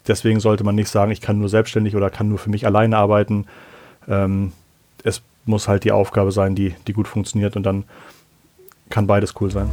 deswegen sollte man nicht sagen, ich kann nur selbstständig oder kann nur für mich alleine arbeiten. Es muss halt die Aufgabe sein, die gut funktioniert, und dann kann beides cool sein.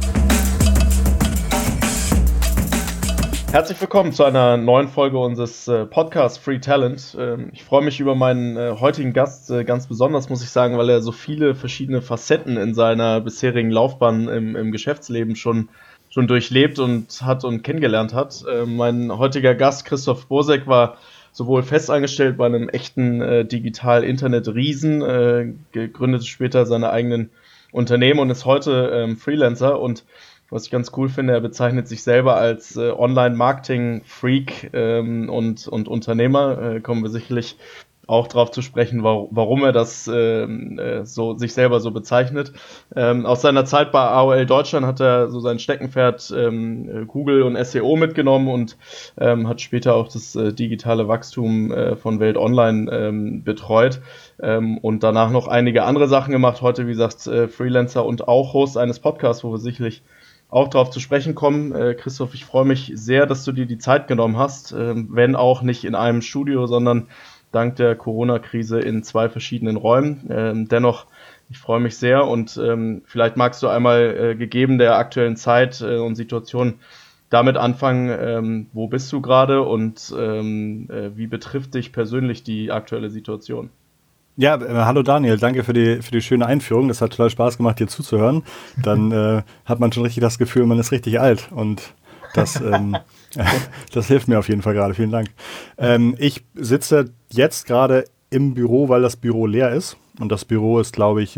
Herzlich willkommen zu einer neuen Folge unseres Podcasts Free Talent. Ich freue mich über meinen heutigen Gast ganz besonders, muss ich sagen, weil er so viele verschiedene Facetten in seiner bisherigen Laufbahn im Geschäftsleben schon durchlebt und kennengelernt hat. Mein heutiger Gast, Christoph Bosek, war sowohl festangestellt bei einem echten Digital-Internet-Riesen, gegründete später seine eigenen Unternehmen und ist heute Freelancer. Und was ich ganz cool finde, er bezeichnet sich selber als Online-Marketing-Freak und Unternehmer. Kommen wir sicherlich auch darauf zu sprechen, warum er das so sich selber so bezeichnet. Aus seiner Zeit bei AOL Deutschland hat er so sein Steckenpferd Google und SEO mitgenommen und hat später auch das digitale Wachstum von Welt Online betreut und danach noch einige andere Sachen gemacht. Heute, wie gesagt, Freelancer und auch Host eines Podcasts, wo wir sicherlich auch darauf zu sprechen kommen. Christoph, ich freue mich sehr, dass du dir die Zeit genommen hast, wenn auch nicht in einem Studio, sondern dank der Corona-Krise in 2 verschiedenen Räumen. Dennoch, ich freue mich sehr und vielleicht magst du einmal gegeben der aktuellen Zeit und Situation damit anfangen, wo bist du gerade und wie betrifft dich persönlich die aktuelle Situation? Ja, hallo Daniel, danke für die schöne Einführung. Das hat total Spaß gemacht, dir zuzuhören. Dann hat man schon richtig das Gefühl, man ist richtig alt, und das hilft mir auf jeden Fall gerade. Vielen Dank. Ich sitze jetzt gerade im Büro, weil das Büro leer ist. Und das Büro ist, glaube ich,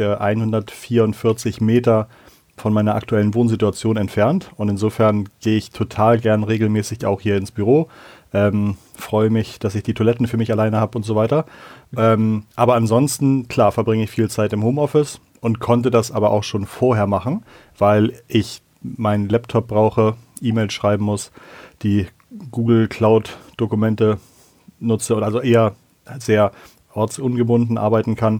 144 Meter von meiner aktuellen Wohnsituation entfernt. Und insofern gehe ich total gern regelmäßig auch hier ins Büro. Freue mich, dass ich die Toiletten für mich alleine habe und so weiter. Aber ansonsten, klar, verbringe ich viel Zeit im Homeoffice und konnte das aber auch schon vorher machen, weil ich meinen Laptop brauche, E-Mails schreiben muss, die Google Cloud-Dokumente nutze und also eher sehr ortsungebunden arbeiten kann.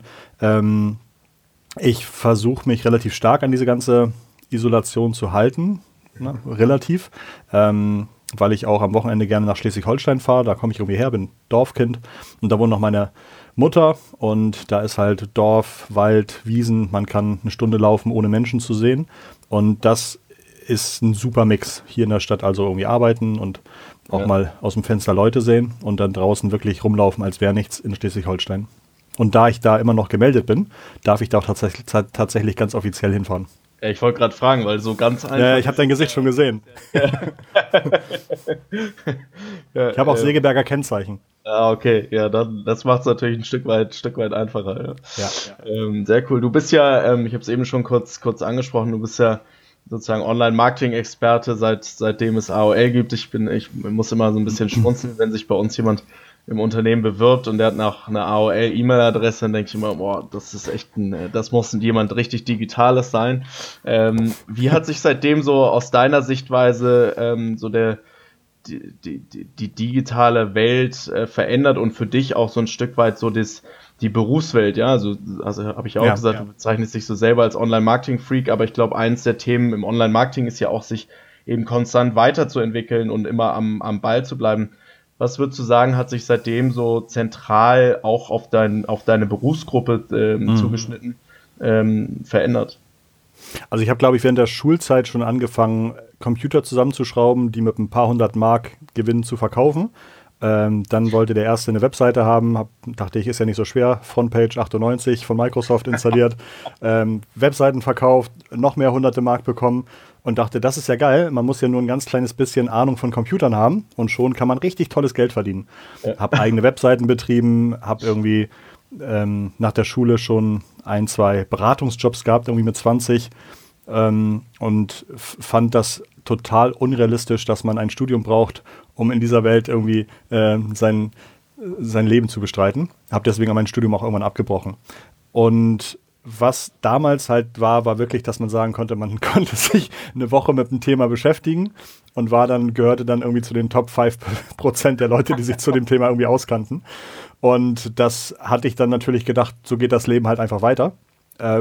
Ich versuche mich relativ stark an diese ganze Isolation zu halten, ne, relativ, weil ich auch am Wochenende gerne nach Schleswig-Holstein fahre. Da komme ich irgendwie her, bin Dorfkind und da wohnt noch meine Mutter und da ist halt Dorf, Wald, Wiesen. Man kann eine Stunde laufen, ohne Menschen zu sehen, und das ist ein super Mix. Hier in der Stadt also irgendwie arbeiten und auch mal aus dem Fenster Leute sehen und dann draußen wirklich rumlaufen, als wäre nichts in Schleswig-Holstein. Und da ich da immer noch gemeldet bin, darf ich da auch tatsächlich ganz offiziell hinfahren. Ja, ich wollte gerade fragen, weil so ganz einfach... Ja, ich habe dein Gesicht schon gesehen. Ich habe auch Segeberger Kennzeichen. Ah, okay, ja, das macht es natürlich ein Stück weit einfacher. Ja. Sehr cool. Du bist ja, ich habe es eben schon kurz angesprochen, du bist ja sozusagen Online-Marketing-Experte, seitdem es AOL gibt. Ich muss immer so ein bisschen schmunzeln, wenn sich bei uns jemand im Unternehmen bewirbt und der hat nach einer AOL-E-Mail-Adresse, dann denke ich immer, boah, das ist echt das muss jemand richtig Digitales sein. Wie hat sich seitdem so aus deiner Sichtweise so die digitale Welt verändert und für dich auch so ein Stück weit so die Berufswelt, ja, also habe ich auch gesagt, du bezeichnest dich so selber als Online-Marketing-Freak, aber ich glaube, eins der Themen im Online-Marketing ist ja auch, sich eben konstant weiterzuentwickeln und immer am Ball zu bleiben. Was würdest du sagen, hat sich seitdem so zentral auch auf deine Berufsgruppe zugeschnitten verändert? Also ich habe, glaube ich, während der Schulzeit schon angefangen, Computer zusammenzuschrauben, die mit ein paar 100 Mark Gewinn zu verkaufen. Dann wollte der Erste eine Webseite haben, dachte ich, ist ja nicht so schwer, Frontpage 98 von Microsoft installiert, Webseiten verkauft, noch mehr hunderte Mark bekommen und dachte, das ist ja geil, man muss ja nur ein ganz kleines bisschen Ahnung von Computern haben und schon kann man richtig tolles Geld verdienen. Ja. Habe eigene Webseiten betrieben, habe irgendwie nach der Schule schon 1, 2 Beratungsjobs gehabt, irgendwie mit 20 und fand das total unrealistisch, dass man ein Studium braucht, um in dieser Welt irgendwie sein Leben zu bestreiten. Habe deswegen mein Studium auch irgendwann abgebrochen. Und was damals halt war wirklich, dass man sagen konnte, man konnte sich eine Woche mit einem Thema beschäftigen und gehörte dann irgendwie zu den Top 5% der Leute, die sich zu dem Thema irgendwie auskannten. Und das hatte ich dann natürlich gedacht, so geht das Leben halt einfach weiter.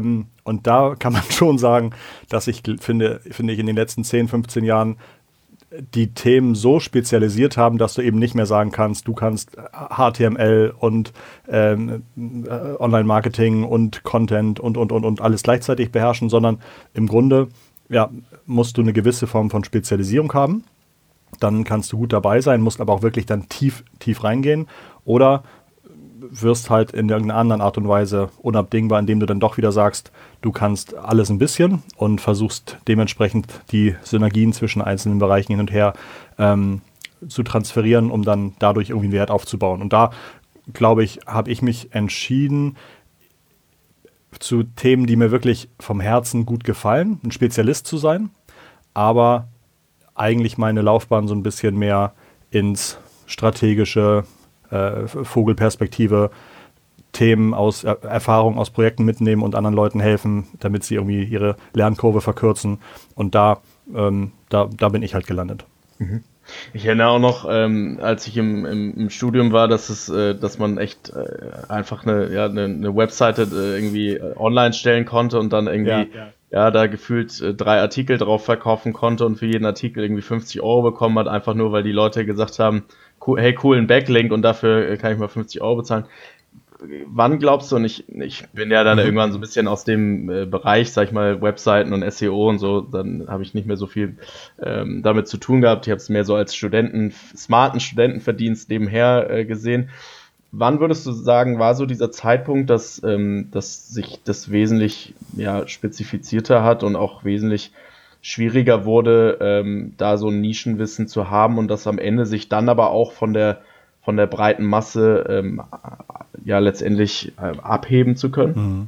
Und da kann man schon sagen, dass finde ich in den letzten 10, 15 Jahren die Themen so spezialisiert haben, dass du eben nicht mehr sagen kannst, du kannst HTML und Online-Marketing und Content und alles gleichzeitig beherrschen, sondern im Grunde musst du eine gewisse Form von Spezialisierung haben. Dann kannst du gut dabei sein, musst aber auch wirklich dann tief reingehen oder wirst halt in irgendeiner anderen Art und Weise unabdingbar, indem du dann doch wieder sagst, du kannst alles ein bisschen und versuchst dementsprechend die Synergien zwischen einzelnen Bereichen hin und her zu transferieren, um dann dadurch irgendwie einen Wert aufzubauen. Und da, glaube ich, habe ich mich entschieden, zu Themen, die mir wirklich vom Herzen gut gefallen, ein Spezialist zu sein, aber eigentlich meine Laufbahn so ein bisschen mehr ins strategische Vogelperspektive, Themen aus Erfahrung aus Projekten mitnehmen und anderen Leuten helfen, damit sie irgendwie ihre Lernkurve verkürzen. Und da bin ich halt gelandet. Ich erinnere auch noch, als ich im Studium war, dass man echt einfach eine Webseite irgendwie online stellen konnte und dann irgendwie da gefühlt 3 Artikel drauf verkaufen konnte und für jeden Artikel irgendwie 50 € bekommen hat, einfach nur, weil die Leute gesagt haben, hey, coolen Backlink und dafür kann ich mal 50 € bezahlen. Wann glaubst du, und ich bin ja dann irgendwann so ein bisschen aus dem Bereich, sag ich mal, Webseiten und SEO und so, dann habe ich nicht mehr so viel damit zu tun gehabt. Ich habe es mehr so als smarten Studentenverdienst nebenher gesehen. Wann würdest du sagen, war so dieser Zeitpunkt, dass sich das wesentlich spezifizierter hat und auch wesentlich schwieriger wurde, da so ein Nischenwissen zu haben und das am Ende sich dann aber auch von der breiten Masse letztendlich abheben zu können?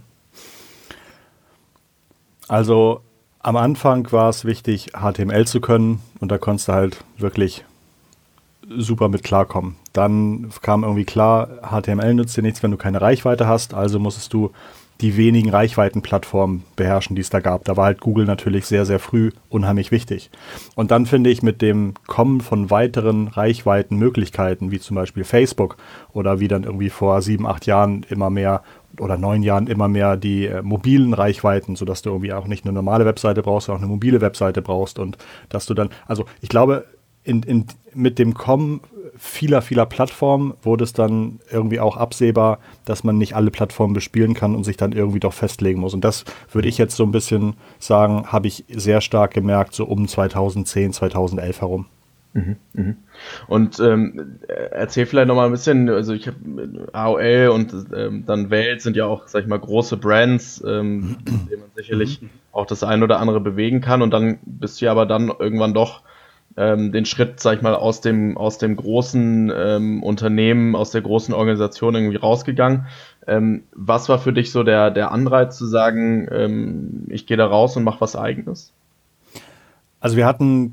Also am Anfang war es wichtig, HTML zu können und da konntest du halt wirklich super mit klarkommen. Dann kam irgendwie klar, HTML nützt dir nichts, wenn du keine Reichweite hast, also musstest du die wenigen Reichweitenplattformen beherrschen, die es da gab. Da war halt Google natürlich sehr, sehr früh unheimlich wichtig. Und dann finde ich, mit dem Kommen von weiteren Reichweitenmöglichkeiten, wie zum Beispiel Facebook oder wie dann irgendwie vor 7, 8 Jahren immer mehr oder 9 Jahren immer mehr die mobilen Reichweiten, sodass du irgendwie auch nicht eine normale Webseite brauchst, sondern auch eine mobile Webseite brauchst und dass du dann, also ich glaube, mit dem Kommen vieler Plattformen wurde es dann irgendwie auch absehbar, dass man nicht alle Plattformen bespielen kann und sich dann irgendwie doch festlegen muss. Und das würde ich jetzt so ein bisschen sagen, habe ich sehr stark gemerkt, so um 2010, 2011 herum. Und erzähl vielleicht nochmal ein bisschen, also ich habe AOL und dann Welt sind ja auch, sag ich mal, große Brands, in denen man sicherlich auch das ein oder andere bewegen kann und dann bist du ja aber dann irgendwann doch den Schritt, sag ich mal, aus dem großen Unternehmen, aus der großen Organisation irgendwie rausgegangen. Was war für dich so der Anreiz zu sagen, ich gehe da raus und mache was Eigenes? Also wir hatten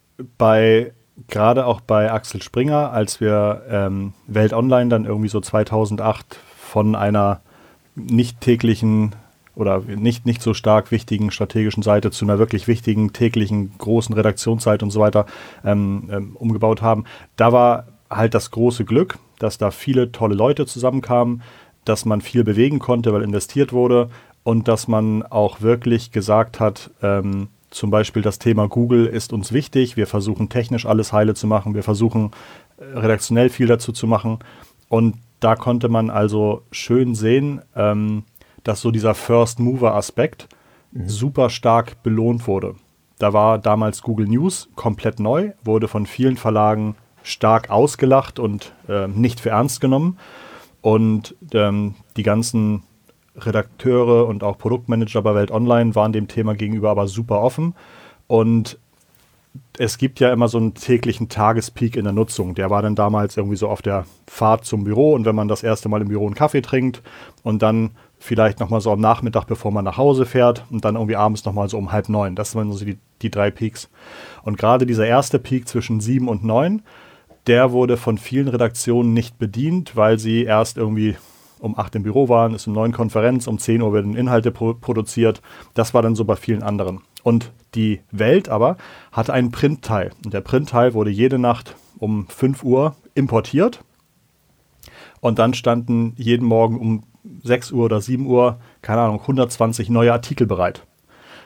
gerade auch bei Axel Springer, als wir Welt Online dann irgendwie so 2008 von einer nicht täglichen oder nicht so stark wichtigen strategischen Seite zu einer wirklich wichtigen täglichen großen Redaktionsseite und so weiter umgebaut haben. Da war halt das große Glück, dass da viele tolle Leute zusammenkamen, dass man viel bewegen konnte, weil investiert wurde und dass man auch wirklich gesagt hat, zum Beispiel das Thema Google ist uns wichtig, wir versuchen technisch alles heile zu machen, wir versuchen redaktionell viel dazu zu machen und da konnte man also schön sehen, dass so dieser First-Mover-Aspekt super stark belohnt wurde. Da war damals Google News komplett neu, wurde von vielen Verlagen stark ausgelacht und nicht für ernst genommen. Und die ganzen Redakteure und auch Produktmanager bei Welt Online waren dem Thema gegenüber aber super offen. Und es gibt ja immer so einen täglichen Tagespeak in der Nutzung. Der war dann damals irgendwie so auf der Fahrt zum Büro und wenn man das erste Mal im Büro einen Kaffee trinkt und dann vielleicht nochmal so am Nachmittag, bevor man nach Hause fährt und dann irgendwie abends nochmal so um 8:30. Das waren so die 3 Peaks. Und gerade dieser erste Peak zwischen 7 und 9, der wurde von vielen Redaktionen nicht bedient, weil sie erst irgendwie um 8 im Büro waren, ist um 9 Konferenz, um 10 Uhr werden Inhalte produziert. Das war dann so bei vielen anderen. Und die Welt aber hatte einen Printteil. Und der Printteil wurde jede Nacht um 5 Uhr importiert. Und dann standen jeden Morgen um 6 Uhr oder 7 Uhr, keine Ahnung, 120 neue Artikel bereit.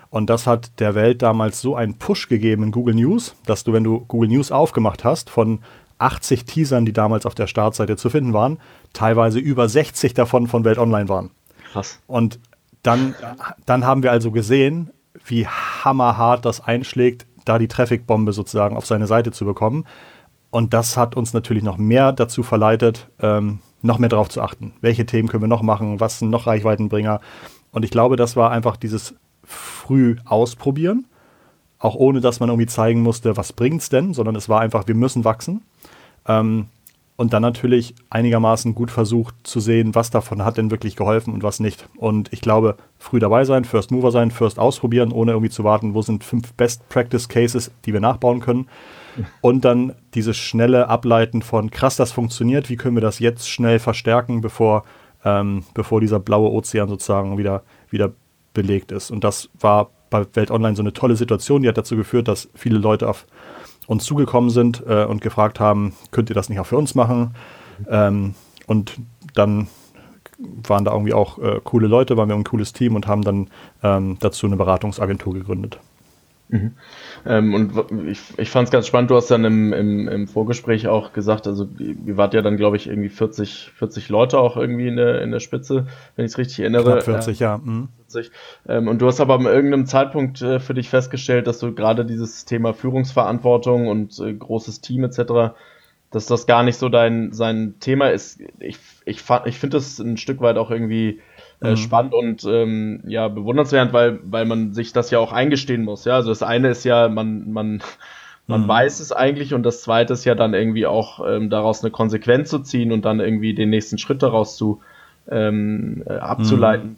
Und das hat der Welt damals so einen Push gegeben in Google News, dass du, wenn du Google News aufgemacht hast, von 80 Teasern, die damals auf der Startseite zu finden waren, teilweise über 60 davon von Welt Online waren. Krass. Und dann haben wir also gesehen, wie hammerhart das einschlägt, da die Traffic-Bombe sozusagen auf seine Seite zu bekommen. Und das hat uns natürlich noch mehr dazu verleitet, noch mehr darauf zu achten. Welche Themen können wir noch machen? Was sind noch Reichweitenbringer? Und ich glaube, das war einfach dieses früh ausprobieren, auch ohne, dass man irgendwie zeigen musste, was bringt's denn, sondern es war einfach, wir müssen wachsen. Und dann natürlich einigermaßen gut versucht zu sehen, was davon hat denn wirklich geholfen und was nicht. Und ich glaube, früh dabei sein, First Mover sein, First ausprobieren, ohne irgendwie zu warten, wo sind 5 Best Practice Cases, die wir nachbauen können. Und dann dieses schnelle Ableiten von, krass, das funktioniert, wie können wir das jetzt schnell verstärken, bevor dieser blaue Ozean sozusagen wieder belegt ist. Und das war bei Welt Online so eine tolle Situation, die hat dazu geführt, dass viele Leute auf uns zugekommen sind und gefragt haben, könnt ihr das nicht auch für uns machen? Und dann waren da irgendwie auch coole Leute, waren wir ein cooles Team und haben dann dazu eine Beratungsagentur gegründet. Mhm. Und ich fand es ganz spannend, du hast dann im Vorgespräch auch gesagt, also ihr wart ja dann, glaube ich, irgendwie 40 Leute auch irgendwie in der Spitze, wenn ich es richtig erinnere. Knapp 40, ja. 40. Und du hast aber an irgendeinem Zeitpunkt für dich festgestellt, dass du gerade dieses Thema Führungsverantwortung und großes Team etc., dass das gar nicht so sein Thema ist. Ich finde das ein Stück weit auch irgendwie spannend und bewundernswert, weil man sich das ja auch eingestehen muss. Ja, also das eine ist ja, man weiß es eigentlich, und das zweite ist ja dann irgendwie auch daraus eine Konsequenz zu ziehen und dann irgendwie den nächsten Schritt daraus abzuleiten.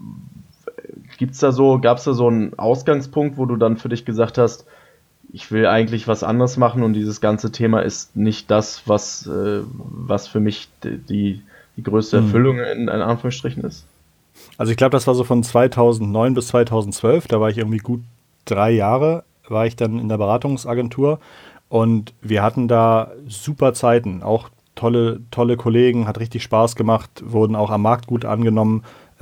Gab es da so einen Ausgangspunkt, wo du dann für dich gesagt hast, ich will eigentlich was anderes machen und dieses ganze Thema ist nicht das, was für mich die größte Erfüllung in Anführungsstrichen ist? Also ich glaube, das war so von 2009 bis 2012, da war ich irgendwie gut 3 Jahre, war ich dann in der Beratungsagentur und wir hatten da super Zeiten, auch tolle Kollegen, hat richtig Spaß gemacht, wurden auch am Markt gut angenommen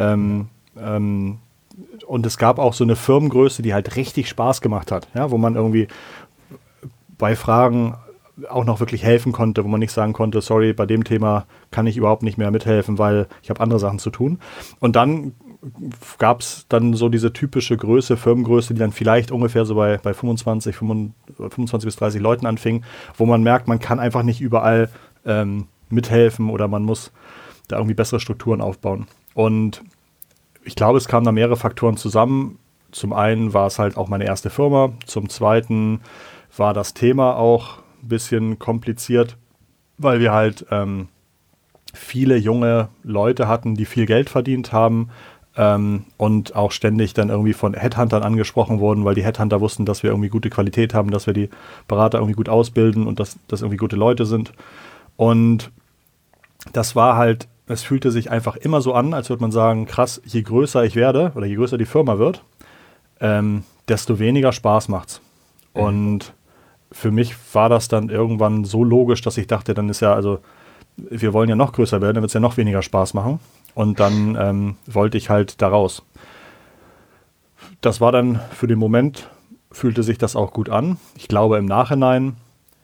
und es gab auch so eine Firmengröße, die halt richtig Spaß gemacht hat, ja, wo man irgendwie bei Fragen auch noch wirklich helfen konnte, wo man nicht sagen konnte, sorry, bei dem Thema kann ich überhaupt nicht mehr mithelfen, weil ich habe andere Sachen zu tun. Und dann gab es dann so diese typische Firmengröße, die dann vielleicht ungefähr so bei 25 bis 30 Leuten anfing, wo man merkt, man kann einfach nicht überall mithelfen oder man muss da irgendwie bessere Strukturen aufbauen. Und ich glaube, es kamen da mehrere Faktoren zusammen. Zum einen war es halt auch meine erste Firma, zum zweiten war das Thema auch ein bisschen kompliziert, weil wir halt viele junge Leute hatten, die viel Geld verdient haben und auch ständig dann irgendwie von Headhuntern angesprochen wurden, weil die Headhunter wussten, dass wir irgendwie gute Qualität haben, dass wir die Berater irgendwie gut ausbilden und dass das irgendwie gute Leute sind. Und das war halt, es fühlte sich einfach immer so an, als würde man sagen, krass, je größer ich werde oder je größer die Firma wird, desto weniger Spaß macht's. Und für mich war das dann irgendwann so logisch, dass ich dachte, dann ist ja, also wir wollen ja noch größer werden, dann wird es ja noch weniger Spaß machen. Und dann wollte ich halt da raus. Das war dann für den Moment, fühlte sich das auch gut an. Ich glaube, im Nachhinein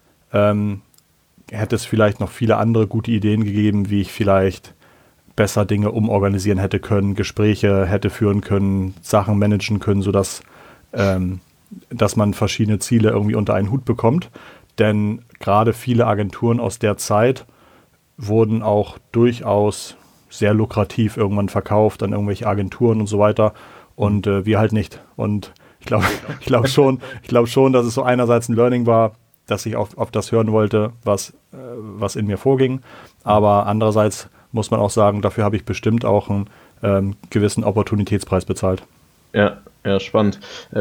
hätte es vielleicht noch viele andere gute Ideen gegeben, wie ich vielleicht besser Dinge umorganisieren hätte können, Gespräche hätte führen können, Sachen managen können, sodass dass man verschiedene Ziele irgendwie unter einen Hut bekommt. Denn gerade viele Agenturen aus der Zeit wurden auch durchaus sehr lukrativ irgendwann verkauft an irgendwelche Agenturen und so weiter. Und wir halt nicht. Und ich glaube schon, dass es so einerseits ein Learning war, dass ich auf das hören wollte, was in mir vorging. Aber andererseits muss man auch sagen, dafür habe ich bestimmt auch einen gewissen Opportunitätspreis bezahlt. Ja, spannend.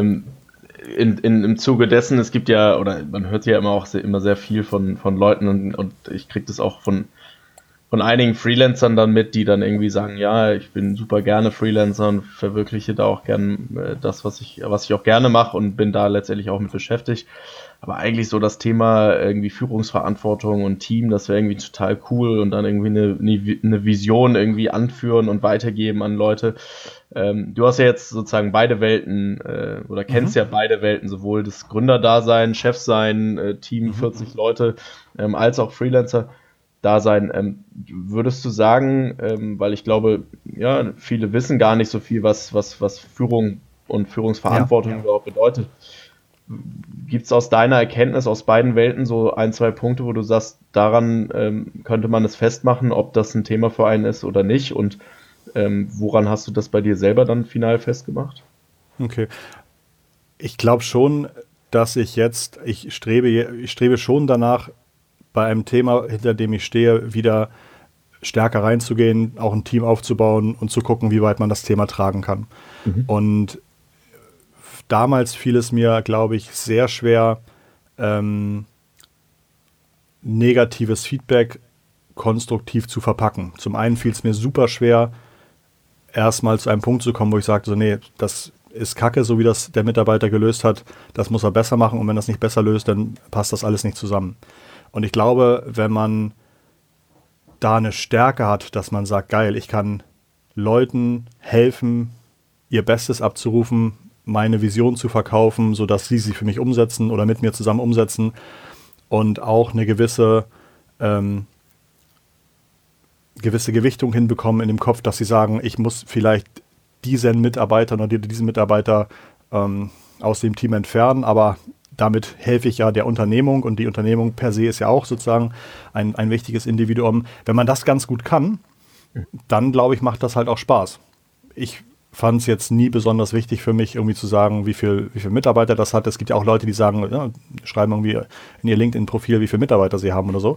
Im Zuge dessen, es gibt ja, oder man hört ja immer sehr viel von Leuten und ich kriege das auch von von einigen Freelancern dann mit, die dann irgendwie sagen, ja, ich bin super gerne Freelancer und verwirkliche da auch gern das, was ich auch gerne mache und bin da letztendlich auch mit beschäftigt. Aber eigentlich so das Thema irgendwie Führungsverantwortung und Team, das wäre irgendwie total cool und dann irgendwie eine Vision irgendwie anführen und weitergeben an Leute. Du hast ja jetzt sozusagen beide Welten oder kennst ja beide Welten, sowohl das Gründerdasein, Chefsein, Team 40 Leute, als auch Freelancer-Dasein. Würdest du sagen, weil ich glaube, ja, viele wissen gar nicht so viel, was Führung und Führungsverantwortung überhaupt bedeutet. Gibt es aus deiner Erkenntnis aus beiden Welten so ein, zwei Punkte, wo du sagst, daran könnte man es festmachen, ob das ein Thema für einen ist oder nicht? Und woran hast du das bei dir selber dann final festgemacht? Okay. Ich glaube schon, dass ich strebe schon danach, bei einem Thema, hinter dem ich stehe, wieder stärker reinzugehen, auch ein Team aufzubauen und zu gucken, wie weit man das Thema tragen kann. Und damals fiel es mir, glaube ich, sehr schwer, negatives Feedback konstruktiv zu verpacken. Zum einen fiel es mir super schwer, erstmal zu einem Punkt zu kommen, wo ich sagte, so, nee, das ist Kacke, so wie das der Mitarbeiter gelöst hat, das muss er besser machen und wenn das nicht besser löst, dann passt das alles nicht zusammen. Und ich glaube, wenn man da eine Stärke hat, dass man sagt, geil, ich kann Leuten helfen, ihr Bestes abzurufen, meine Vision zu verkaufen, sodass sie für mich umsetzen oder mit mir zusammen umsetzen und auch eine gewisse Gewichtung hinbekommen in dem Kopf, dass sie sagen, ich muss vielleicht diesen Mitarbeiter oder diesen Mitarbeiter aus dem Team entfernen, aber damit helfe ich ja der Unternehmung und die Unternehmung per se ist ja auch sozusagen ein wichtiges Individuum. Wenn man das ganz gut kann, dann glaube ich, macht das halt auch Spaß. Ich fand es jetzt nie besonders wichtig für mich, irgendwie zu sagen, wie viel Mitarbeiter das hat. Es gibt ja auch Leute, die sagen, ja, schreiben irgendwie in ihr LinkedIn-Profil, wie viele Mitarbeiter sie haben oder so.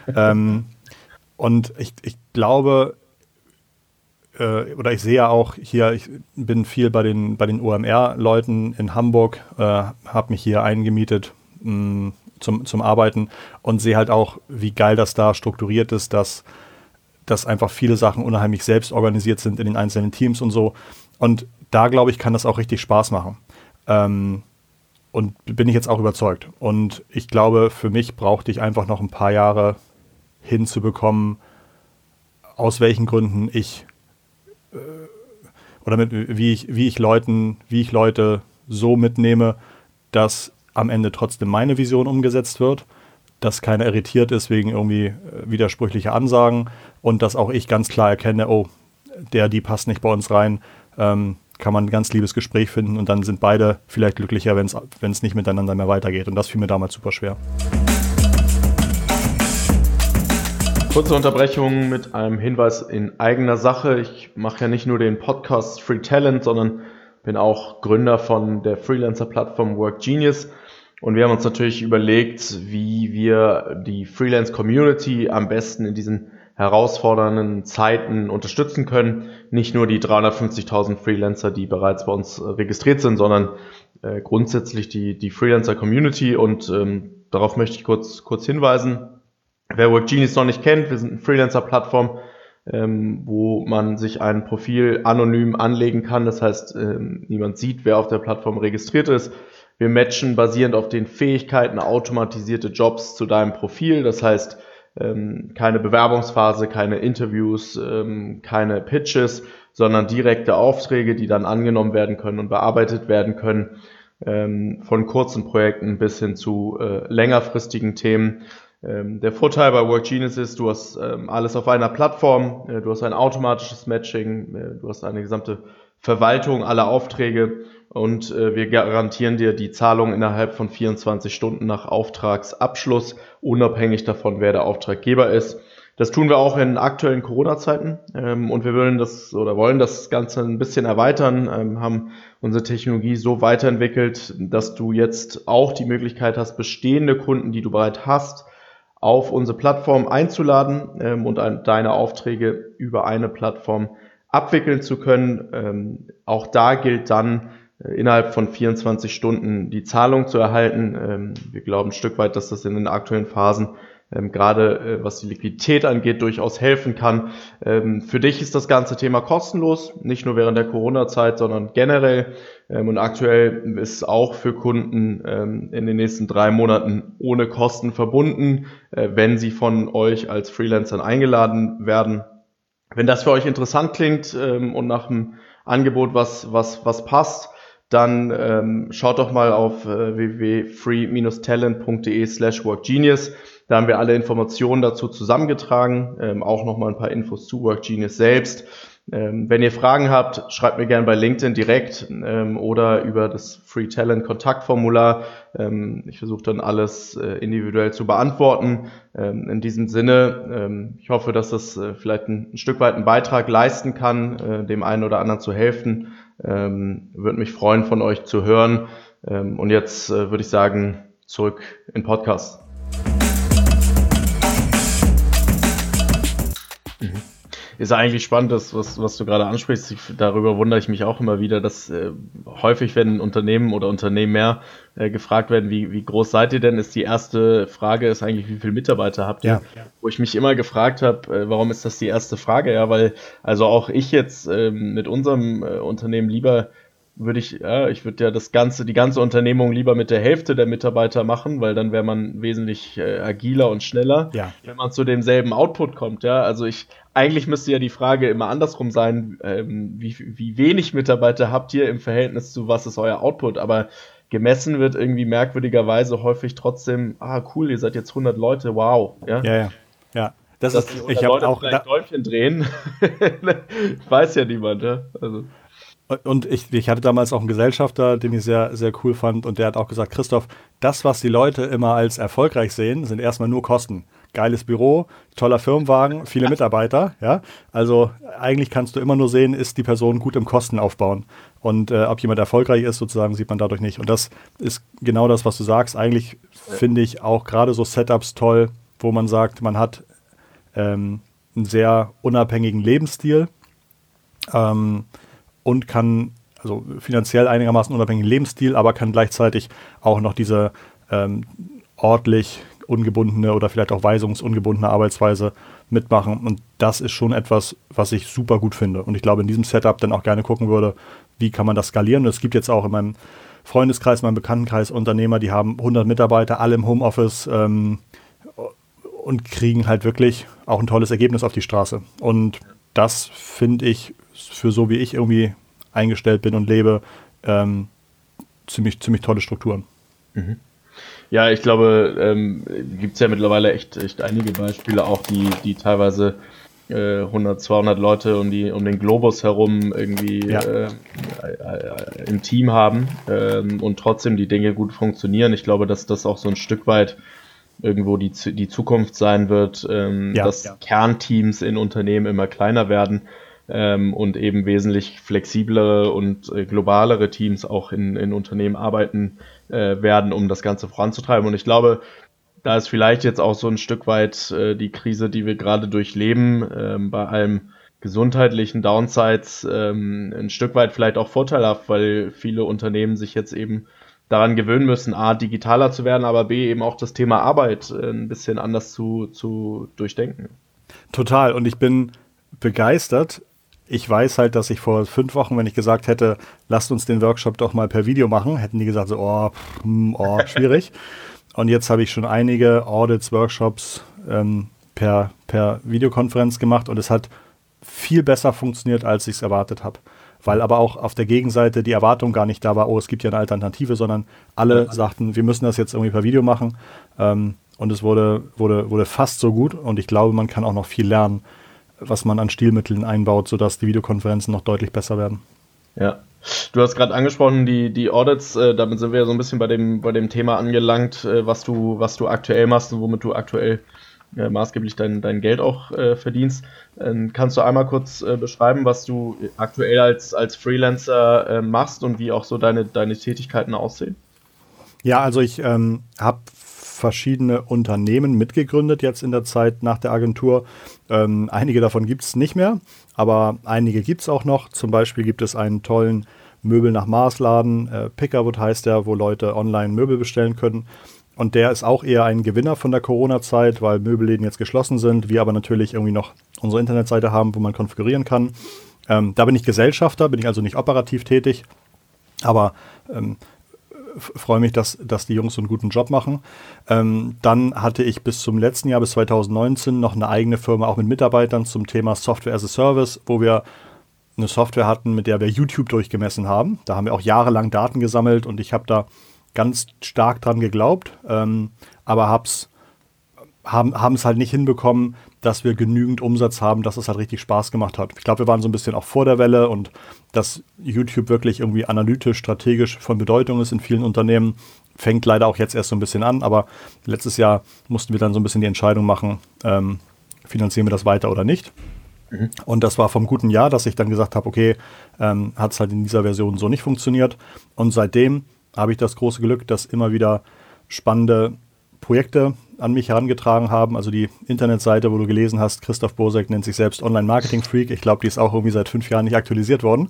Und ich glaube, oder ich sehe ja auch hier, ich bin viel bei den OMR-Leuten in Hamburg, habe mich hier eingemietet zum Arbeiten und sehe halt auch, wie geil das da strukturiert ist, dass einfach viele Sachen unheimlich selbst organisiert sind in den einzelnen Teams und so. Und da, glaube ich, kann das auch richtig Spaß machen. Und bin ich jetzt auch überzeugt. Und ich glaube, für mich brauchte ich einfach noch ein paar Jahre hinzubekommen, aus welchen Gründen ich oder wie ich Leute so mitnehme, dass am Ende trotzdem meine Vision umgesetzt wird, dass keiner irritiert ist wegen irgendwie widersprüchlicher Ansagen und dass auch ich ganz klar erkenne, oh, die passt nicht bei uns rein, kann man ein ganz liebes Gespräch finden und dann sind beide vielleicht glücklicher, wenn es nicht miteinander mehr weitergeht. Und das fiel mir damals super schwer. Kurze Unterbrechung mit einem Hinweis in eigener Sache. Ich mache ja nicht nur den Podcast Free Talent, sondern bin auch Gründer von der Freelancer-Plattform WorkGenius. Und wir haben uns natürlich überlegt, wie wir die Freelance-Community am besten in diesen herausfordernden Zeiten unterstützen können. Nicht nur die 350.000 Freelancer, die bereits bei uns registriert sind, sondern grundsätzlich die Freelancer-Community. Und darauf möchte ich kurz hinweisen. Wer WorkGenius noch nicht kennt, wir sind eine Freelancer-Plattform, wo man sich ein Profil anonym anlegen kann. Das heißt, niemand sieht, wer auf der Plattform registriert ist. Wir matchen basierend auf den Fähigkeiten automatisierte Jobs zu deinem Profil. Das heißt, keine Bewerbungsphase, keine Interviews, keine Pitches, sondern direkte Aufträge, die dann angenommen werden können und bearbeitet werden können, von kurzen Projekten bis hin zu längerfristigen Themen. Der Vorteil bei WorkGenius ist, du hast alles auf einer Plattform, du hast ein automatisches Matching, du hast eine gesamte Verwaltung aller Aufträge und wir garantieren dir die Zahlung innerhalb von 24 Stunden nach Auftragsabschluss, unabhängig davon, wer der Auftraggeber ist. Das tun wir auch in aktuellen Corona-Zeiten und wir wollen das Ganze ein bisschen erweitern, haben unsere Technologie so weiterentwickelt, dass du jetzt auch die Möglichkeit hast, bestehende Kunden, die du bereits hast, auf unsere Plattform einzuladen und deine Aufträge über eine Plattform abwickeln zu können. Auch da gilt dann innerhalb von 24 Stunden die Zahlung zu erhalten. Wir glauben ein Stück weit, dass das in den aktuellen Phasen gerade was die Liquidität angeht, durchaus helfen kann. Für dich ist das ganze Thema kostenlos, nicht nur während der Corona-Zeit, sondern generell. Und aktuell ist auch für Kunden in den nächsten 3 Monaten ohne Kosten verbunden, wenn sie von euch als Freelancern eingeladen werden. Wenn das für euch interessant klingt und nach einem Angebot, was passt, dann schaut doch mal auf www.free-talent.de/workgenius. Da haben wir alle Informationen dazu zusammengetragen, auch nochmal ein paar Infos zu Workgenius selbst. Wenn ihr Fragen habt, schreibt mir gerne bei LinkedIn direkt oder über das Free Talent Kontaktformular. Ich versuche dann alles individuell zu beantworten. In diesem Sinne, ich hoffe, dass das vielleicht ein Stück weit einen Beitrag leisten kann, dem einen oder anderen zu helfen. Würde mich freuen, von euch zu hören. Und jetzt würde ich sagen, zurück in den Podcast. Ist eigentlich spannend, was du gerade ansprichst. Darüber wundere ich mich auch immer wieder, dass häufig, wenn Unternehmen oder Unternehmer gefragt werden, wie groß seid ihr denn, ist die erste Frage ist eigentlich, wie viele Mitarbeiter habt ihr? Ja. Wo ich mich immer gefragt habe, warum ist das die erste Frage? Ja, weil also auch ich jetzt mit unserem Unternehmen lieber ich würde ja die ganze Unternehmung lieber mit der Hälfte der Mitarbeiter machen, weil dann wäre man wesentlich agiler und schneller, wenn man zu demselben Output kommt. Ja, also eigentlich müsste ja die Frage immer andersrum sein, wie wenig Mitarbeiter habt ihr im Verhältnis zu was ist euer Output, aber gemessen wird irgendwie merkwürdigerweise häufig trotzdem, cool, ihr seid jetzt 100 Leute, wow. Ja. Das ist, ich habe auch vielleicht Däumchen drehen, weiß ja niemand. Ja? Also. Und ich hatte damals auch einen Gesellschafter, den ich sehr, sehr cool fand, und der hat auch gesagt, Christoph, das, was die Leute immer als erfolgreich sehen, sind erstmal nur Kosten. Geiles Büro, toller Firmenwagen, viele Mitarbeiter, ja. Also eigentlich kannst du immer nur sehen, ist die Person gut im Kosten aufbauen. Und ob jemand erfolgreich ist, sozusagen, sieht man dadurch nicht. Und das ist genau das, was du sagst. Eigentlich finde ich auch gerade so Setups toll, wo man sagt, man hat einen sehr unabhängigen Lebensstil, und kann, also finanziell einigermaßen unabhängigen Lebensstil, aber kann gleichzeitig auch noch diese ortlich ungebundene oder vielleicht auch weisungsungebundene Arbeitsweise mitmachen. Und das ist schon etwas, was ich super gut finde. Und ich glaube, in diesem Setup dann auch gerne gucken würde, wie kann man das skalieren. Und es gibt jetzt auch in meinem Freundeskreis, meinem Bekanntenkreis Unternehmer, die haben 100 Mitarbeiter, alle im Homeoffice und kriegen halt wirklich auch ein tolles Ergebnis auf die Straße. Und das finde ich für so wie ich irgendwie eingestellt bin und lebe, ziemlich tolle Strukturen. Mhm. Ja, ich glaube, gibt es ja mittlerweile echt einige Beispiele auch, die teilweise 100, 200 Leute um den Globus herum irgendwie im Team haben und trotzdem die Dinge gut funktionieren. Ich glaube, dass das auch so ein Stück weit irgendwo die Zukunft sein wird, dass Kernteams in Unternehmen immer kleiner werden und eben wesentlich flexiblere und globalere Teams auch in Unternehmen arbeiten werden, um das Ganze voranzutreiben. Und ich glaube, da ist vielleicht jetzt auch so ein Stück weit die Krise, die wir gerade durchleben, bei allem gesundheitlichen Downsides ein Stück weit vielleicht auch vorteilhaft, weil viele Unternehmen sich jetzt eben daran gewöhnen müssen, A, digitaler zu werden, aber B, eben auch das Thema Arbeit ein bisschen anders zu durchdenken. Total. Und ich bin begeistert. Ich weiß halt, dass ich vor 5 Wochen, wenn ich gesagt hätte, lasst uns den Workshop doch mal per Video machen, hätten die gesagt, so, schwierig. Und jetzt habe ich schon einige Audits, Workshops per Videokonferenz gemacht und es hat viel besser funktioniert, als ich es erwartet habe. Weil aber auch auf der Gegenseite die Erwartung gar nicht da war, es gibt ja eine Alternative, sondern alle sagten, wir müssen das jetzt irgendwie per Video machen. Und es wurde fast so gut und ich glaube, man kann auch noch viel lernen, was man an Stilmitteln einbaut, sodass die Videokonferenzen noch deutlich besser werden. Ja, du hast gerade angesprochen, die Audits, damit sind wir ja so ein bisschen bei dem Thema angelangt, was du aktuell machst und womit du aktuell maßgeblich dein Geld auch verdienst. Kannst du einmal kurz beschreiben, was du aktuell als Freelancer machst und wie auch so deine Tätigkeiten aussehen? Ja, also ich habe verschiedene Unternehmen mitgegründet jetzt in der Zeit nach der Agentur. Einige davon gibt es nicht mehr, aber einige gibt es auch noch. Zum Beispiel gibt es einen tollen Möbel nach Maßladen, Pickerwood heißt der, wo Leute online Möbel bestellen können. Und der ist auch eher ein Gewinner von der Corona-Zeit, weil Möbelläden jetzt geschlossen sind, wir aber natürlich irgendwie noch unsere Internetseite haben, wo man konfigurieren kann. Da bin ich Gesellschafter, bin ich also nicht operativ tätig, aber freue mich, dass die Jungs so einen guten Job machen. Dann hatte ich bis zum letzten Jahr, bis 2019, noch eine eigene Firma, auch mit Mitarbeitern zum Thema Software as a Service, wo wir eine Software hatten, mit der wir YouTube durchgemessen haben. Da haben wir auch jahrelang Daten gesammelt und ich habe da ganz stark dran geglaubt, aber haben es halt nicht hinbekommen, dass wir genügend Umsatz haben, dass es halt richtig Spaß gemacht hat. Ich glaube, wir waren so ein bisschen auch vor der Welle und dass YouTube wirklich irgendwie analytisch, strategisch von Bedeutung ist in vielen Unternehmen, fängt leider auch jetzt erst so ein bisschen an, aber letztes Jahr mussten wir dann so ein bisschen die Entscheidung machen, finanzieren wir das weiter oder nicht. Und das war vom guten Jahr, dass ich dann gesagt habe, okay, hat es halt in dieser Version so nicht funktioniert. Und seitdem habe ich das große Glück, dass immer wieder spannende Projekte an mich herangetragen haben. Also die Internetseite, wo du gelesen hast, Christoph Bosek nennt sich selbst Online-Marketing-Freak. Ich glaube, die ist auch irgendwie seit 5 Jahren nicht aktualisiert worden.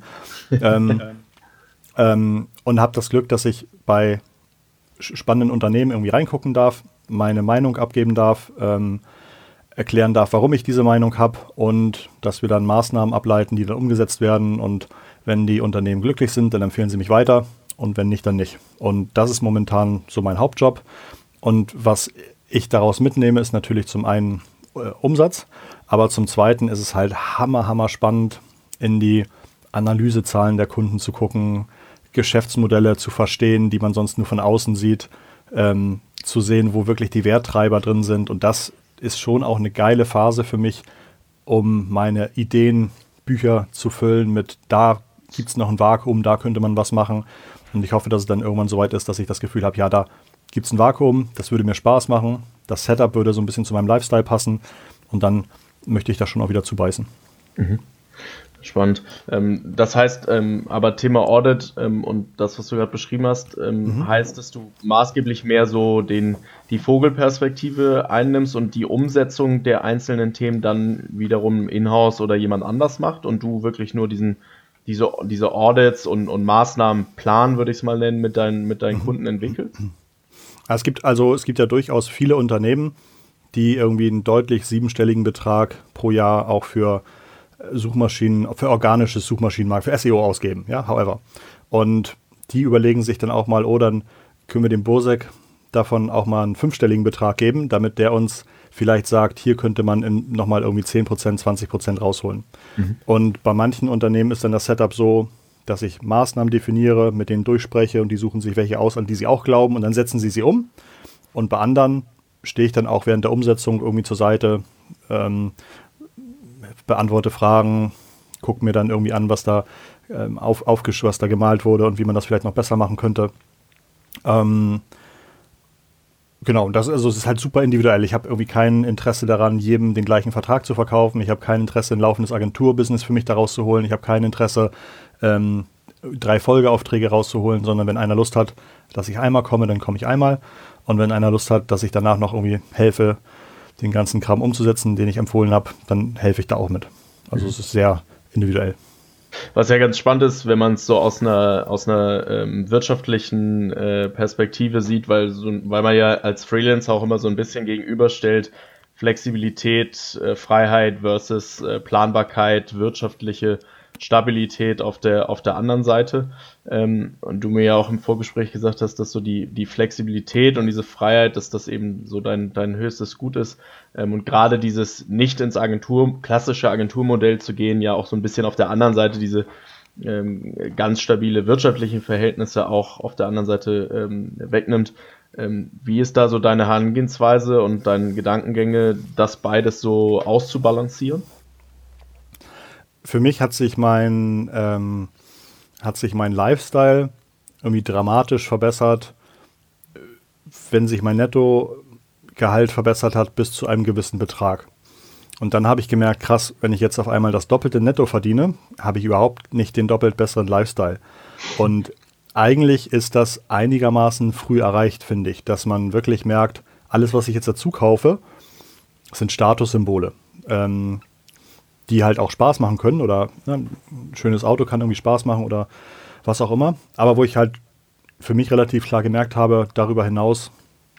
Und habe das Glück, dass ich bei spannenden Unternehmen irgendwie reingucken darf, meine Meinung abgeben darf, erklären darf, warum ich diese Meinung habe und dass wir dann Maßnahmen ableiten, die dann umgesetzt werden. Und wenn die Unternehmen glücklich sind, dann empfehlen sie mich weiter und wenn nicht, dann nicht. Und das ist momentan so mein Hauptjob. Und was ich daraus mitnehme, ist natürlich zum einen Umsatz, aber zum zweiten ist es halt hammer spannend, in die Analysezahlen der Kunden zu gucken, Geschäftsmodelle zu verstehen, die man sonst nur von außen sieht, zu sehen, wo wirklich die Werttreiber drin sind. Und das ist schon auch eine geile Phase für mich, um meine Ideenbücher zu füllen mit, da gibt es noch ein Vakuum, da könnte man was machen. Und ich hoffe, dass es dann irgendwann so weit ist, dass ich das Gefühl habe, ja, da gibt es ein Vakuum, das würde mir Spaß machen, das Setup würde so ein bisschen zu meinem Lifestyle passen und dann möchte ich da schon auch wieder zubeißen. Spannend. Das heißt, aber Thema Audit und das, was du gerade beschrieben hast, heißt, dass du maßgeblich mehr so die Vogelperspektive einnimmst und die Umsetzung der einzelnen Themen dann wiederum in-house oder jemand anders macht und du wirklich nur diese Audits und Maßnahmenplan, würde ich es mal nennen, mit deinen Kunden entwickelst? Es gibt ja durchaus viele Unternehmen, die irgendwie einen deutlich 7-stelligen Betrag pro Jahr auch für Suchmaschinen, für organisches Suchmaschinenmarkt, für SEO ausgeben, ja, however. Und die überlegen sich dann auch mal, dann können wir dem Bosek davon auch mal einen 5-stelligen Betrag geben, damit der uns vielleicht sagt, hier könnte man nochmal irgendwie 10%, 20% rausholen. Und bei manchen Unternehmen ist dann das Setup so, dass ich Maßnahmen definiere, mit denen durchspreche und die suchen sich welche aus, an die sie auch glauben und dann setzen sie um. Und bei anderen stehe ich dann auch während der Umsetzung irgendwie zur Seite, beantworte Fragen, gucke mir dann irgendwie an, was da was da gemalt wurde und wie man das vielleicht noch besser machen könnte. Genau, es ist halt super individuell. Ich habe irgendwie kein Interesse daran, jedem den gleichen Vertrag zu verkaufen. Ich habe kein Interesse, ein laufendes Agenturbusiness für mich da rauszuholen. Ich habe kein Interesse, 3 Folgeaufträge rauszuholen, sondern wenn einer Lust hat, dass ich einmal komme, dann komme ich einmal. Und wenn einer Lust hat, dass ich danach noch irgendwie helfe, den ganzen Kram umzusetzen, den ich empfohlen habe, dann helfe ich da auch mit. Also es ist sehr individuell. Was ja ganz spannend ist, wenn man es so aus einer wirtschaftlichen Perspektive sieht, weil man ja als Freelancer auch immer so ein bisschen gegenüberstellt, Flexibilität, Freiheit versus Planbarkeit, wirtschaftliche Stabilität auf der anderen Seite. Und du mir ja auch im Vorgespräch gesagt hast, dass so die Flexibilität und diese Freiheit, dass das eben so dein höchstes Gut ist. Und gerade dieses nicht ins klassische Agenturmodell zu gehen, ja auch so ein bisschen auf der anderen Seite diese ganz stabile wirtschaftliche Verhältnisse auch auf der anderen Seite wegnimmt. Wie ist da so deine Herangehensweise und deine Gedankengänge, das beides so auszubalancieren? Für mich hat sich mein Lifestyle irgendwie dramatisch verbessert, wenn sich mein Nettogehalt verbessert hat bis zu einem gewissen Betrag. Und dann habe ich gemerkt, krass, wenn ich jetzt auf einmal das doppelte Netto verdiene, habe ich überhaupt nicht den doppelt besseren Lifestyle. Und eigentlich ist das einigermaßen früh erreicht, finde ich, dass man wirklich merkt, alles, was ich jetzt dazu kaufe, sind Statussymbole. Die halt auch Spaß machen können oder ein schönes Auto kann irgendwie Spaß machen oder was auch immer. Aber wo ich halt für mich relativ klar gemerkt habe, darüber hinaus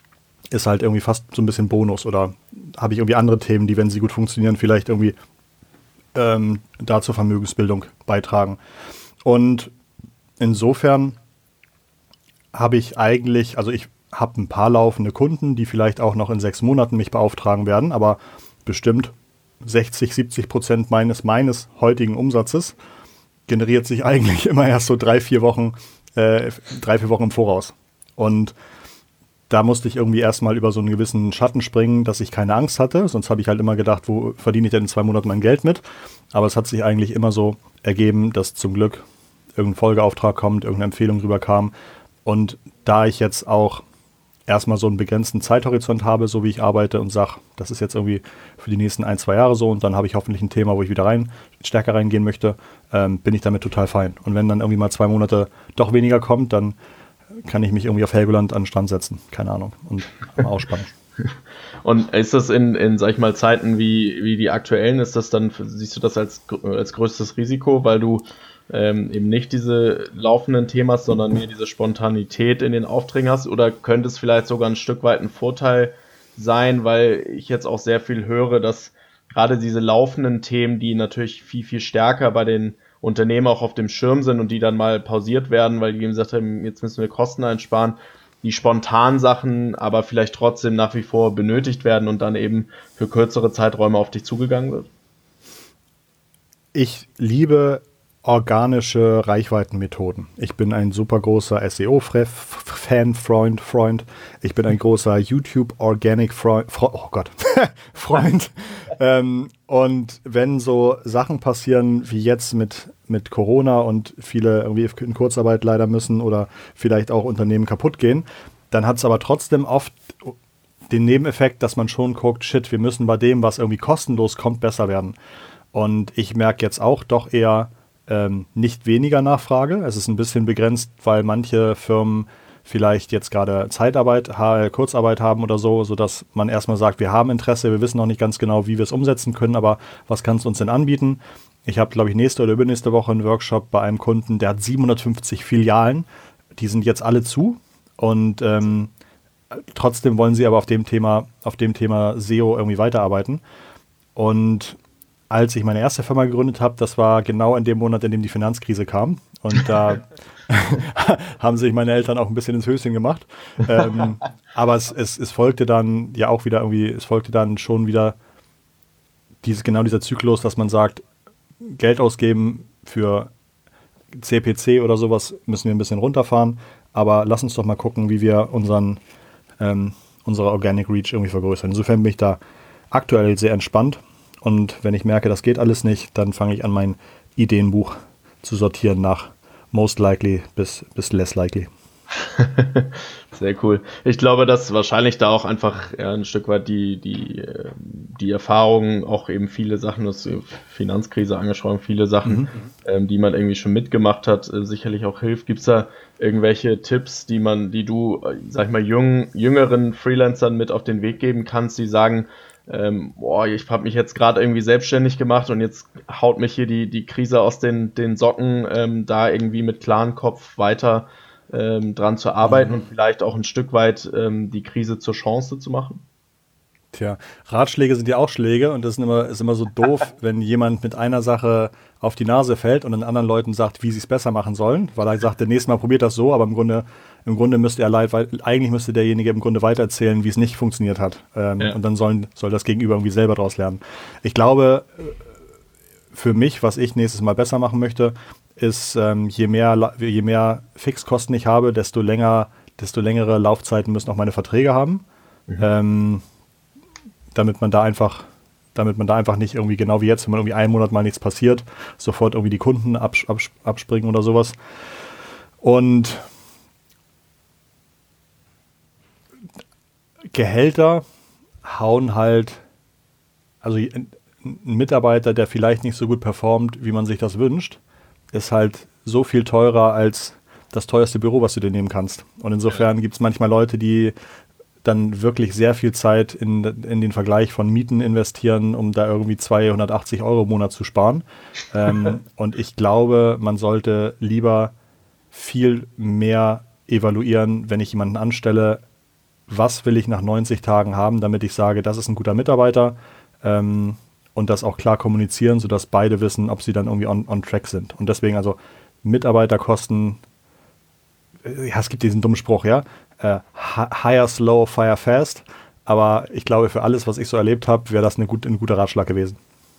ist halt irgendwie fast so ein bisschen Bonus oder habe ich irgendwie andere Themen, die, wenn sie gut funktionieren, vielleicht irgendwie da zur Vermögensbildung beitragen. Und insofern habe ich eigentlich, also ich habe ein paar laufende Kunden, die vielleicht auch noch in 6 Monaten mich beauftragen werden, aber bestimmt 60-70% meines heutigen Umsatzes generiert sich eigentlich immer erst so 3-4 Wochen im Voraus. Und da musste ich irgendwie erstmal über so einen gewissen Schatten springen, dass ich keine Angst hatte. Sonst habe ich halt immer gedacht, wo verdiene ich denn in 2 Monaten mein Geld mit? Aber es hat sich eigentlich immer so ergeben, dass zum Glück irgendein Folgeauftrag kommt, irgendeine Empfehlung rüberkam. Und da ich jetzt auch erstmal so einen begrenzten Zeithorizont habe, so wie ich arbeite und sage, das ist jetzt irgendwie für die nächsten 1-2 Jahre so und dann habe ich hoffentlich ein Thema, wo ich wieder stärker reingehen möchte, bin ich damit total fein. Und wenn dann irgendwie mal 2 Monate doch weniger kommt, dann kann ich mich irgendwie auf Helgoland an den Strand setzen, keine Ahnung, und mal ausspannen. Und ist das sag ich mal, Zeiten wie die aktuellen, ist das dann, siehst du das als größtes Risiko, weil du eben nicht diese laufenden Themas, sondern mehr diese Spontanität in den Aufträgen hast? Oder könnte es vielleicht sogar ein Stück weit ein Vorteil sein, weil ich jetzt auch sehr viel höre, dass gerade diese laufenden Themen, die natürlich viel, viel stärker bei den Unternehmen auch auf dem Schirm sind und die dann mal pausiert werden, weil die eben gesagt haben, jetzt müssen wir Kosten einsparen, die spontanen Sachen aber vielleicht trotzdem nach wie vor benötigt werden und dann eben für kürzere Zeiträume auf dich zugegangen wird? Ich liebe organische Reichweitenmethoden. Ich bin ein super großer SEO-Freund. Ich bin ein großer YouTube-Organic-Freund. Oh Gott, Freund. Und wenn so Sachen passieren wie jetzt mit Corona und viele irgendwie in Kurzarbeit leider müssen oder vielleicht auch Unternehmen kaputt gehen, dann hat es aber trotzdem oft den Nebeneffekt, dass man schon guckt, shit, wir müssen bei dem, was irgendwie kostenlos kommt, besser werden. Und ich merke jetzt auch doch eher nicht weniger Nachfrage. Es ist ein bisschen begrenzt, weil manche Firmen vielleicht jetzt gerade Kurzarbeit haben oder so, sodass man erstmal sagt, wir haben Interesse, wir wissen noch nicht ganz genau, wie wir es umsetzen können, aber was kannst du uns denn anbieten? Ich habe, glaube ich, nächste oder übernächste Woche einen Workshop bei einem Kunden, der hat 750 Filialen, die sind jetzt alle zu und trotzdem wollen sie aber auf dem Thema SEO irgendwie weiterarbeiten. Und als ich meine erste Firma gegründet habe, das war genau in dem Monat, in dem die Finanzkrise kam. Und da haben sich meine Eltern auch ein bisschen ins Höschen gemacht. Aber es folgte dann ja auch wieder irgendwie, es folgte dann schon wieder dieser Zyklus, dass man sagt, Geld ausgeben für CPC oder sowas müssen wir ein bisschen runterfahren. Aber lass uns doch mal gucken, wie wir unsere Organic Reach irgendwie vergrößern. Insofern bin ich da aktuell sehr entspannt. Und wenn ich merke, das geht alles nicht, dann fange ich an, mein Ideenbuch zu sortieren nach most likely bis less likely. Sehr cool. Ich glaube, dass wahrscheinlich da auch einfach ein Stück weit die Erfahrungen, auch eben viele Sachen, das Finanzkrise angesprochen, viele Sachen, die man irgendwie schon mitgemacht hat, sicherlich auch hilft. Gibt es da irgendwelche Tipps, die du, sag ich mal, jüngeren Freelancern mit auf den Weg geben kannst, die sagen, ich habe mich jetzt gerade irgendwie selbstständig gemacht und jetzt haut mich hier die Krise aus den Socken, da irgendwie mit klarem Kopf weiter dran zu arbeiten und vielleicht auch ein Stück weit die Krise zur Chance zu machen? Tja, Ratschläge sind ja auch Schläge und das ist immer so doof, wenn jemand mit einer Sache auf die Nase fällt und den anderen Leuten sagt, wie sie es besser machen sollen, weil er sagt, nächstes Mal probiert das so, aber im Grunde müsste eigentlich müsste derjenige im Grunde weitererzählen, wie es nicht funktioniert hat. Und dann soll das Gegenüber irgendwie selber daraus lernen. Ich glaube, für mich, was ich nächstes Mal besser machen möchte, ist, je mehr Fixkosten ich habe, desto längere Laufzeiten müssen auch meine Verträge haben. Damit man da einfach nicht irgendwie genau wie jetzt, wenn man irgendwie einen Monat mal nichts passiert, sofort irgendwie die Kunden abspringen oder sowas. Und Gehälter hauen halt, also ein Mitarbeiter, der vielleicht nicht so gut performt, wie man sich das wünscht, ist halt so viel teurer als das teuerste Büro, was du dir nehmen kannst. Und insofern gibt es manchmal Leute, die dann wirklich sehr viel Zeit in den Vergleich von Mieten investieren, um da irgendwie 280 € im Monat zu sparen. Und ich glaube, man sollte lieber viel mehr evaluieren, wenn ich jemanden anstelle, was will ich nach 90 Tagen haben, damit ich sage, das ist ein guter Mitarbeiter, und das auch klar kommunizieren, sodass beide wissen, ob sie dann irgendwie on track sind. Und deswegen also Mitarbeiterkosten, ja, es gibt diesen dummen Spruch, ja, hire slow, fire fast, aber ich glaube, für alles, was ich so erlebt habe, wäre das ein guter Ratschlag gewesen.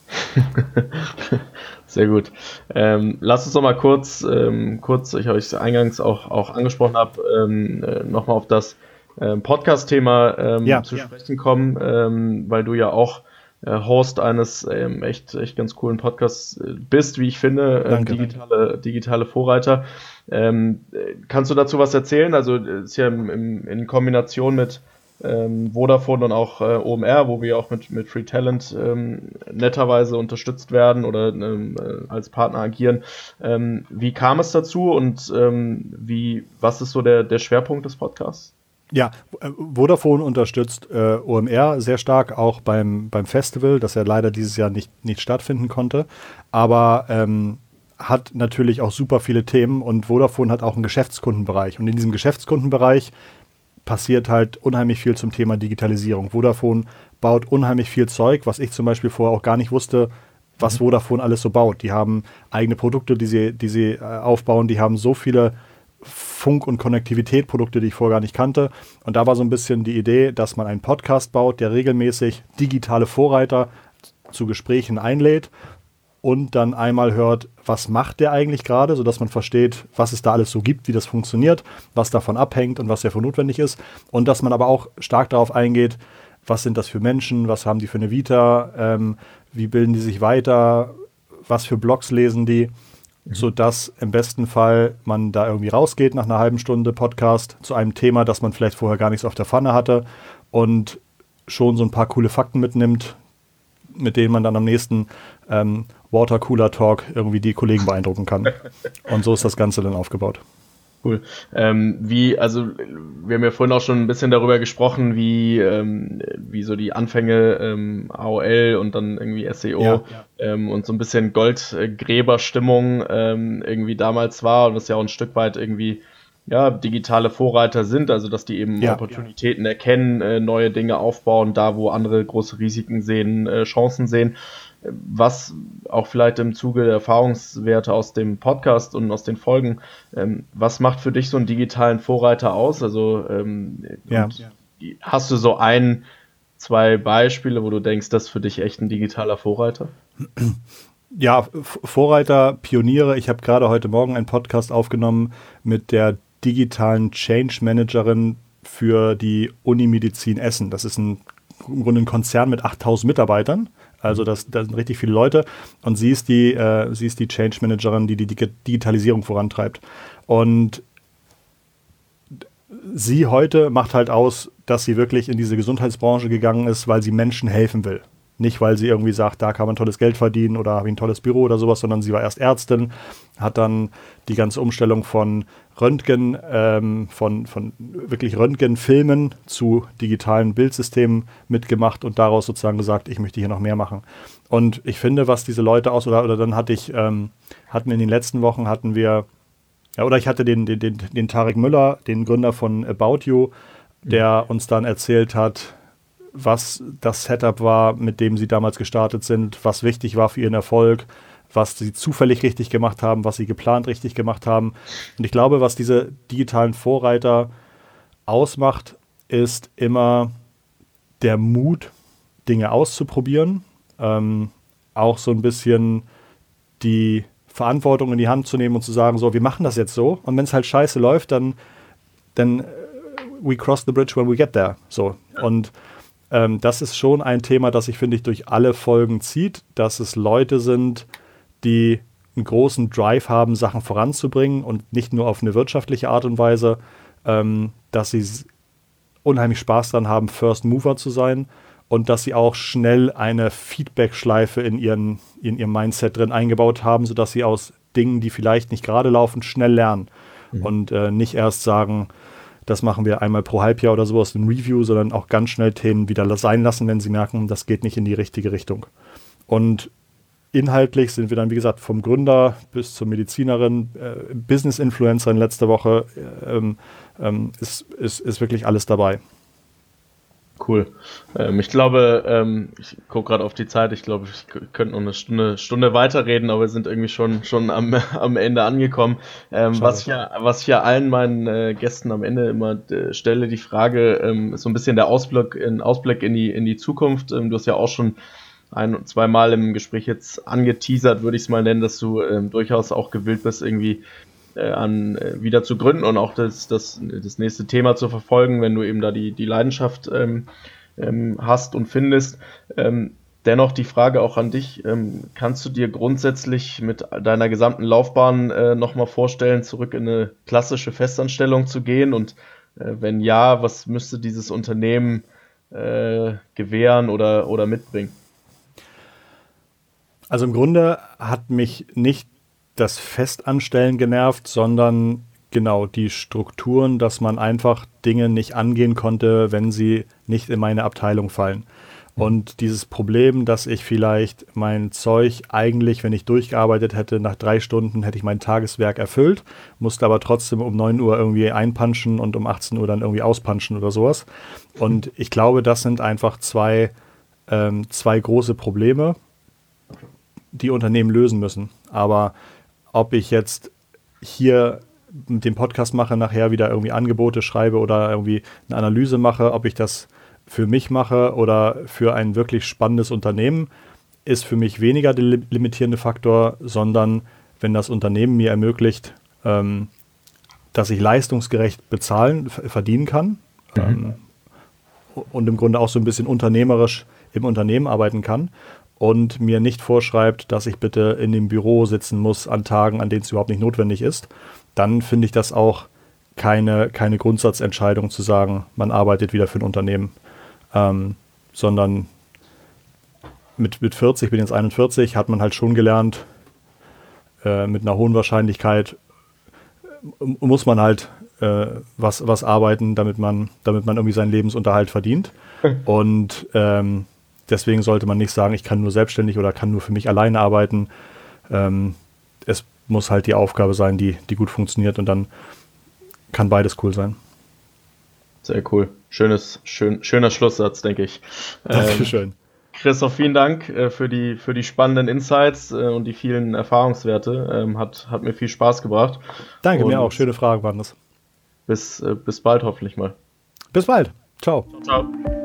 Sehr gut. Lass uns noch mal kurz, ich habe es eingangs auch angesprochen habe, nochmal auf das Podcast-Thema zu sprechen kommen, weil du ja auch Host eines echt ganz coolen Podcasts bist, wie ich finde, digitale Vorreiter. Kannst du dazu was erzählen? Also ist ja in Kombination mit Vodafone und auch OMR, wo wir auch mit Free Talent netterweise unterstützt werden oder als Partner agieren. Wie kam es dazu und was ist so der Schwerpunkt des Podcasts? Ja, Vodafone unterstützt OMR sehr stark, auch beim Festival, das ja leider dieses Jahr nicht stattfinden konnte, aber hat natürlich auch super viele Themen und Vodafone hat auch einen Geschäftskundenbereich und in diesem Geschäftskundenbereich passiert halt unheimlich viel zum Thema Digitalisierung. Vodafone baut unheimlich viel Zeug, was ich zum Beispiel vorher auch gar nicht wusste, was Vodafone alles so baut. Die haben eigene Produkte, die sie aufbauen, die haben so viele Funk- und Konnektivität-Produkte, die ich vorher gar nicht kannte. Und da war so ein bisschen die Idee, dass man einen Podcast baut, der regelmäßig digitale Vorreiter zu Gesprächen einlädt und dann einmal hört, was macht der eigentlich gerade, sodass man versteht, was es da alles so gibt, wie das funktioniert, was davon abhängt und was dafür notwendig ist. Und dass man aber auch stark darauf eingeht, was sind das für Menschen, was haben die für eine Vita, wie bilden die sich weiter, was für Blogs lesen die, sodass im besten Fall man da irgendwie rausgeht nach einer halben Stunde Podcast zu einem Thema, das man vielleicht vorher gar nicht so auf der Pfanne hatte und schon so ein paar coole Fakten mitnimmt, mit denen man dann am nächsten Watercooler-Talk irgendwie die Kollegen beeindrucken kann. Und so ist das Ganze dann aufgebaut. Cool. Also wir haben ja vorhin auch schon ein bisschen darüber gesprochen, wie so die Anfänge AOL und dann irgendwie SEO und so ein bisschen Goldgräberstimmung irgendwie damals war und das ja auch ein Stück weit irgendwie digitale Vorreiter sind, also dass die eben Opportunitäten erkennen, neue Dinge aufbauen, da wo andere große Risiken sehen, Chancen sehen. Was auch vielleicht im Zuge der Erfahrungswerte aus dem Podcast und aus den Folgen, was macht für dich so einen digitalen Vorreiter aus? Also hast du so zwei Beispiele, wo du denkst, das ist für dich echt ein digitaler Vorreiter? Ja, Vorreiter, Pioniere. Ich habe gerade heute Morgen einen Podcast aufgenommen mit der digitalen Change Managerin für die Unimedizin Essen. Das ist im Grunde ein Konzern mit 8000 Mitarbeitern. Also da sind richtig viele Leute und sie ist die Change Managerin, die Digitalisierung vorantreibt. Und sie heute macht halt aus, dass sie wirklich in diese Gesundheitsbranche gegangen ist, weil sie Menschen helfen will. Nicht, weil sie irgendwie sagt, da kann man tolles Geld verdienen oder habe ich ein tolles Büro oder sowas, sondern sie war erst Ärztin, hat dann die ganze Umstellung von Röntgen, von wirklich Röntgenfilmen zu digitalen Bildsystemen mitgemacht und daraus sozusagen gesagt, ich möchte hier noch mehr machen. Und ich finde, was diese Leute oder dann hatten wir in den letzten Wochen ich hatte den Tarek Müller, den Gründer von About You, der uns dann erzählt hat, was das Setup war, mit dem sie damals gestartet sind, was wichtig war für ihren Erfolg, was sie zufällig richtig gemacht haben, was sie geplant richtig gemacht haben. Und ich glaube, was diese digitalen Vorreiter ausmacht, ist immer der Mut, Dinge auszuprobieren, auch so ein bisschen die Verantwortung in die Hand zu nehmen und zu sagen, so, wir machen das jetzt so und wenn es halt scheiße läuft, dann we cross the bridge when we get there. So. Und das ist schon ein Thema, das sich, finde ich, durch alle Folgen zieht, dass es Leute sind, die einen großen Drive haben, Sachen voranzubringen und nicht nur auf eine wirtschaftliche Art und Weise, dass sie unheimlich Spaß dran haben, First Mover zu sein und dass sie auch schnell eine Feedback-Schleife in ihrem Mindset drin eingebaut haben, sodass sie aus Dingen, die vielleicht nicht gerade laufen, schnell lernen und nicht erst sagen, das machen wir einmal pro Halbjahr oder sowas in Review, sondern auch ganz schnell Themen wieder sein lassen, wenn sie merken, das geht nicht in die richtige Richtung. Und inhaltlich sind wir dann, wie gesagt, vom Gründer bis zur Medizinerin, Business-Influencerin letzte Woche, ist wirklich alles dabei. Cool. Ich glaube, ich gucke gerade auf die Zeit, ich glaube, ich könnte noch eine Stunde weiterreden, aber wir sind irgendwie schon am Ende angekommen. Was ich ja allen meinen Gästen am Ende immer stelle, die Frage, ist so ein bisschen der Ausblick in die Zukunft. Du hast ja auch schon zwei Mal im Gespräch jetzt angeteasert, würde ich es mal nennen, dass du durchaus auch gewillt bist, irgendwie wieder zu gründen und auch das nächste Thema zu verfolgen, wenn du eben da die Leidenschaft hast und findest. Dennoch die Frage auch an dich, kannst du dir grundsätzlich mit deiner gesamten Laufbahn nochmal vorstellen, zurück in eine klassische Festanstellung zu gehen? Und wenn ja, was müsste dieses Unternehmen gewähren oder mitbringen? Also im Grunde hat mich nicht das Festanstellen genervt, sondern genau die Strukturen, dass man einfach Dinge nicht angehen konnte, wenn sie nicht in meine Abteilung fallen. Und dieses Problem, dass ich vielleicht mein Zeug eigentlich, wenn ich durchgearbeitet hätte, nach 3 Stunden hätte ich mein Tageswerk erfüllt, musste aber trotzdem um 9 Uhr irgendwie einpunchen und um 18 Uhr dann irgendwie auspunchen oder sowas. Und ich glaube, das sind einfach zwei große Probleme, die Unternehmen lösen müssen. Aber ob ich jetzt hier mit dem Podcast mache, nachher wieder irgendwie Angebote schreibe oder irgendwie eine Analyse mache, ob ich das für mich mache oder für ein wirklich spannendes Unternehmen, ist für mich weniger der limitierende Faktor, sondern wenn das Unternehmen mir ermöglicht, dass ich leistungsgerecht verdienen kann und im Grunde auch so ein bisschen unternehmerisch im Unternehmen arbeiten kann und mir nicht vorschreibt, dass ich bitte in dem Büro sitzen muss an Tagen, an denen es überhaupt nicht notwendig ist, dann finde ich das auch keine Grundsatzentscheidung zu sagen, man arbeitet wieder für ein Unternehmen, sondern mit 40, ich bin jetzt 41, hat man halt schon gelernt, mit einer hohen Wahrscheinlichkeit muss man halt was arbeiten, damit man irgendwie seinen Lebensunterhalt verdient. Und deswegen sollte man nicht sagen, ich kann nur selbstständig oder kann nur für mich alleine arbeiten. Es muss halt die Aufgabe sein, die gut funktioniert und dann kann beides cool sein. Sehr cool. Schöner Schlusssatz, denke ich. Dankeschön. Christoph, vielen Dank für die spannenden Insights und die vielen Erfahrungswerte. Hat mir viel Spaß gebracht. Danke, mir auch. Schöne Fragen waren das. Bis bald hoffentlich mal. Bis bald. Ciao. Ciao.